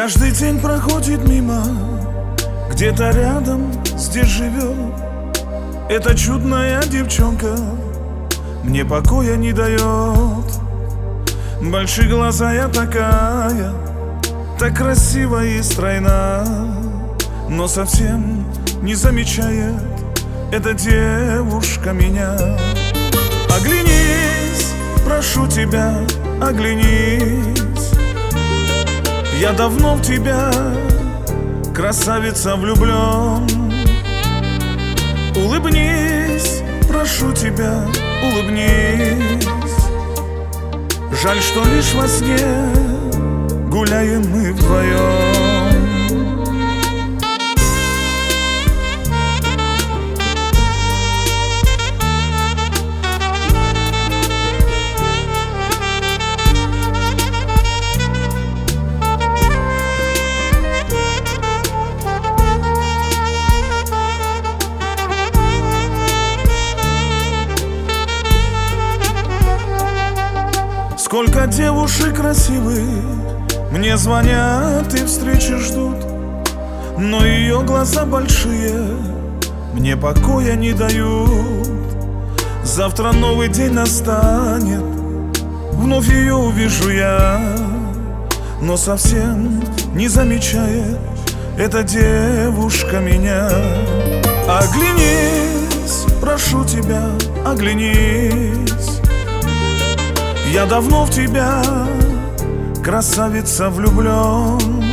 Каждый день проходит мимо, где-то рядом здесь живет эта чудная девчонка, мне покоя не дает. Большие глаза я такая, так красива и стройна, но совсем не замечает эта девушка меня. Оглянись, прошу тебя, оглянись, я давно в тебя, красавица, влюблен. Улыбнись, прошу тебя, улыбнись. Жаль, что лишь во сне гуляем мы вдвоем. Сколько девушек красивых мне звонят и встречи ждут, но ее глаза большие мне покоя не дают. Завтра новый день настанет, вновь ее увижу я, но совсем не замечает эта девушка меня. Оглянись, прошу тебя, оглянись, я давно в тебя, красавица, влюблен.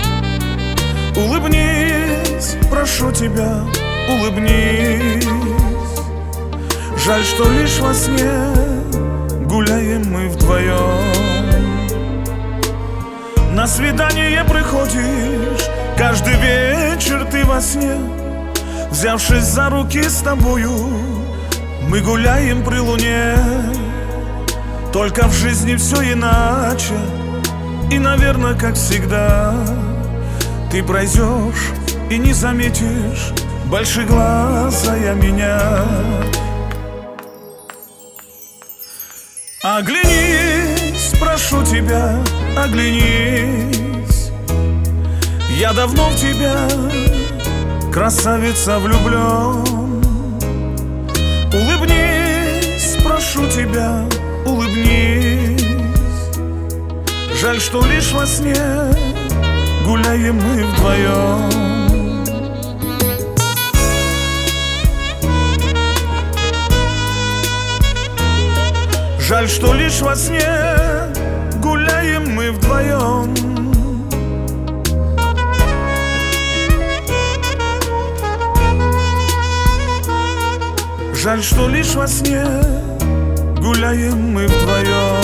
Улыбнись, прошу тебя, улыбнись. Жаль, что лишь во сне гуляем мы вдвоем. На свидание приходишь каждый вечер ты во сне, взявшись за руки с тобою, мы гуляем при луне. Только в жизни все иначе, и, наверное, как всегда, ты пройдешь и не заметишь большеглазая меня. Оглянись, прошу тебя, оглянись, я давно в тебя, красавица, влюблен. Улыбнись, прошу тебя, улыбнись. Жаль, что лишь во сне гуляем мы вдвоем. Жаль, что лишь во сне гуляем мы вдвоем. Жаль, что лишь во сне гуляем мы вдвоем.